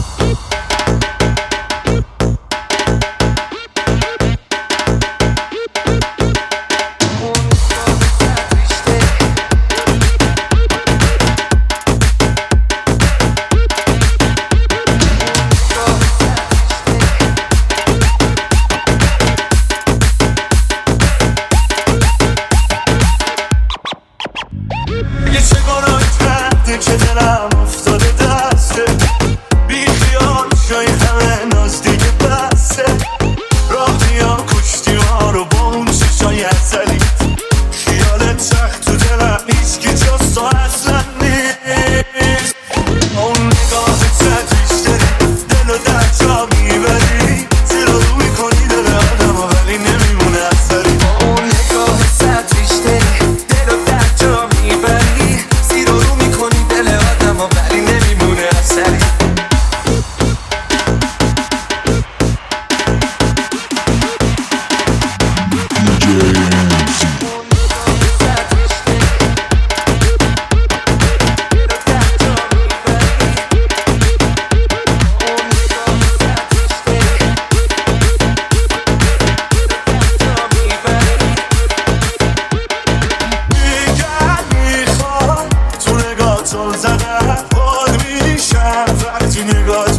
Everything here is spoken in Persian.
که دلم افتاده دسته بی خیال شای همه ناز دیگه بسته راه میام کشتی ها رو با اون چشای ازلی خیالت سخت تو دلم هیچ که جز تو اصلا نیست اون نگاهت تدریش داری دل و در جا میبری زیر رو میکنی دل آدم ولی نمیمونه اثری اون نگاهت تدریش داری دل و در جا میبری زیر رو میکنی دل آدم ولی نمیمونه اثری زدم بار میشم وقتی نگاه